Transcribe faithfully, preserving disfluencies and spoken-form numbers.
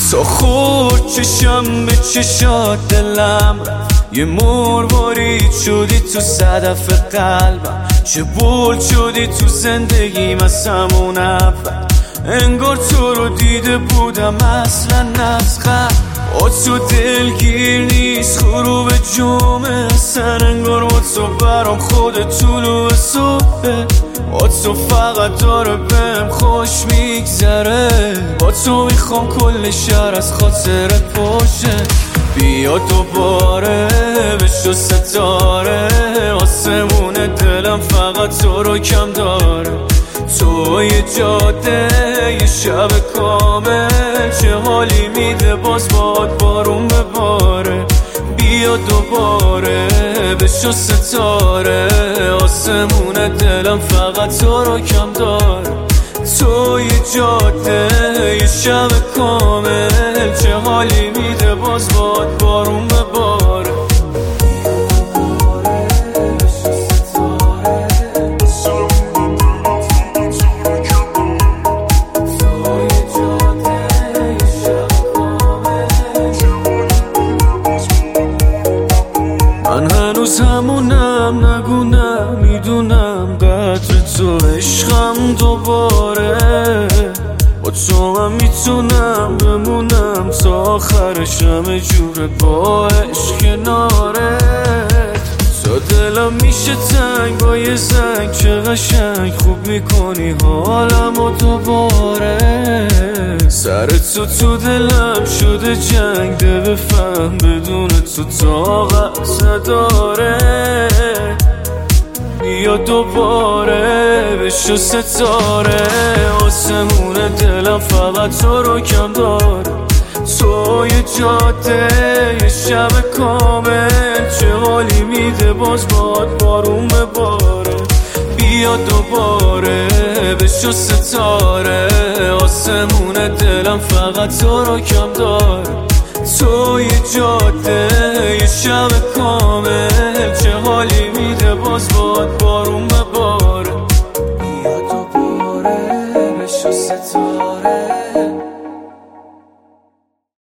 تا خورد چشم به چشات دلم رفت، یه مروارید شدی تو صدف قلبم، چه بولد شدی تو زندگیم از همون اول. انگار تو رو دیده بودم اصلا نزغم، با تو دلگیر نیست غروب جمعه سر، انگار با تو برام خود طلوع صبحه، با تو فقط داره بهم خوش میگذره، با تو میخوام کل شهر از خاطر پاشه. بیا دوباره بشو ستاره، آسمون دلم فقط تو رو کم داره. تو یه جاده یه شب کامل، چه حالی میده باز باد بارون بباره. بیا دوباره بشو ستاره، آسمون دلم فقط تو رو کم داره. تو یه جاده یه شب کامل، چه حالی میده باز باد بارون بباره. من هنوز همونم، نگونم میدونم قدر تو، عشقم دوباره با تو هم میتونم بمونم تا آخرش، همه جوره با عشق کناره. تا دلم میشه تنگ با یه زنگ، چه قشنگ خوب میکنی حالم و دوباره. سر تو تو دلم شده جنگ، ده بفهم بدون تو طاقت نداره. بیا دوباره بشو ستاره، آسمون دلم فقط تو رو کم داره. تو یه جاده یه شب کامل، چه حالی میده باز باد بارون بباره. بیا دوباره بشو ستاره، آسمون دلم فقط تو رو کم داره. تو یه جاده یه شب کامل، چه حالی میده باز باد